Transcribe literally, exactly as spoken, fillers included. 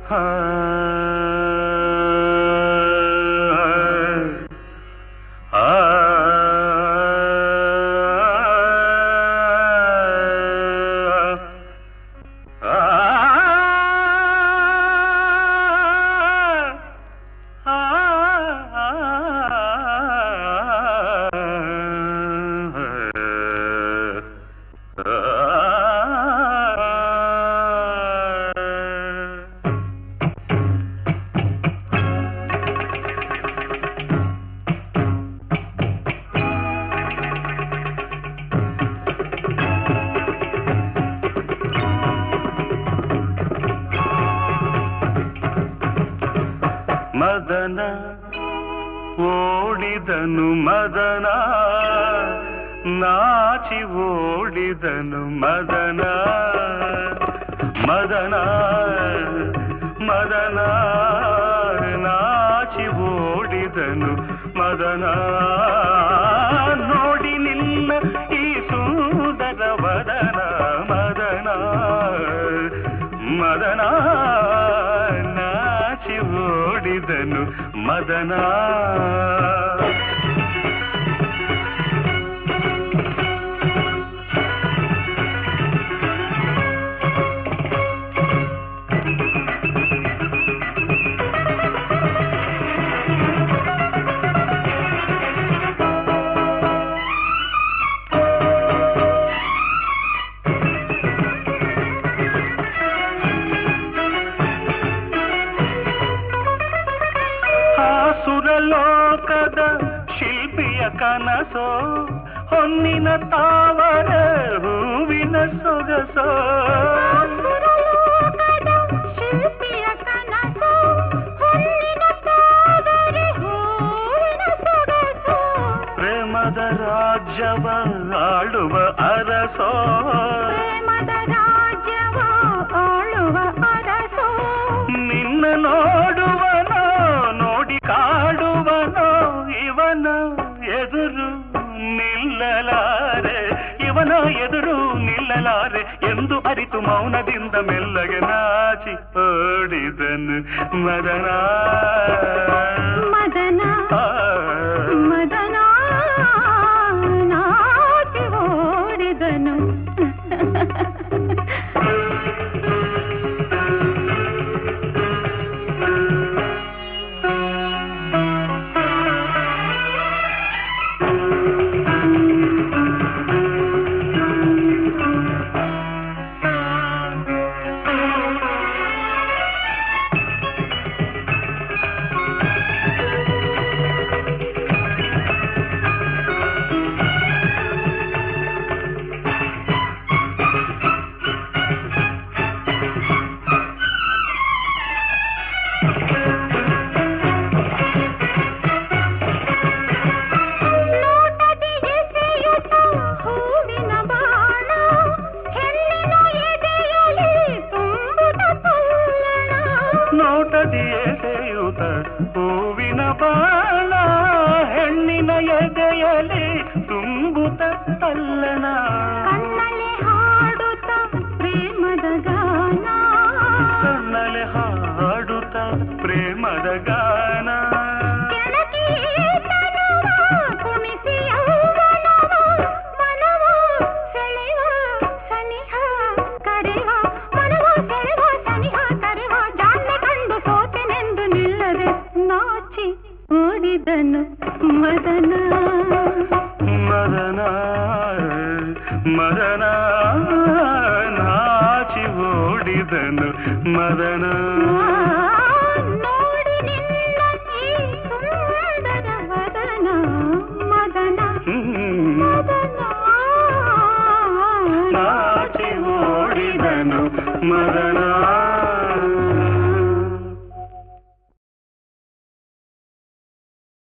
ಮದನ ಓಡಿದನು ಮದನ ನಾಚಿ ಓಡಿದನು ಮದನ ಮದನ ಮದನ ನಾಚಿ ಓಡಿದನು ಮದನ ನೋಡಿ ನಿನ್ನ ಈ ಸುಂದರ ವದನ ಮದನ ಮದನ ನಾಚಿ ಓಡಿದನು ಮದನ ಸುರಲೋಕದ ಶಿಲ್ಪಿಯ ಕನಸೋ ಹೊನ್ನಿನ ತಾವರ ಹೂವಿನ ಸೊಗಸೋ ಶಿಲ್ಪಿಯ ಕನಸೋ ಹೊನ್ನಿನ ತಾವರ ಹೂವಿನ ಸೊಗಸೋ ಪ್ರೇಮದ ರಾಜ್ಯವ ಆಳುವ ಅರಸೋ ಪ್ರೇಮದ ರಾಜ್ಯವ ಆಳುವ ಅರಸೋ ನಿನ್ನ ನೋಡುವನೋ ನೋಡಿ ಕಾಡುವನೋ ಇವನ ಎದುರು ನಿಲ್ಲಲಾರೆ ಇವನ ಎದುರು ನಿಲ್ಲಲಾರೆ ಎಂದು ಅರಿತು ಮೌನದಿಂದ ಮೆಲ್ಲಗೆ ನಾಚಿ ಓಡಿದನು ಮದನ ಮದನ ಮದನ ನಾಚಿ ಓಡಿದನು ನೋಟದಿ ಎಸೆಯುತ ಹೂವಿನ ಬಾಣ ಹೆಣ್ಣಿನ ಎದೆಯಲಿ ತುಂಬುತ್ತ ತಲ್ಲಣ ಕಣ್ಣಲೆ ಹಾಡುತ್ತ ಪ್ರೇಮದ ಗಾನ ಕಣ್ಣಲೆ ಹಾಡುತ್ತ ಪ್ರೇಮದ ಗಾನ ಓಡಿದನು ಮದನ ಮದನ ಮದನ ನಾಚಿ ಓಡಿದನು ಮದನ ನೋಡಿ ನಿನ್ನ ಈ ಸುಂದರ ವದನ ಮದನ ಮದನ ನಾಚಿ ಓಡಿದನು ಮದನ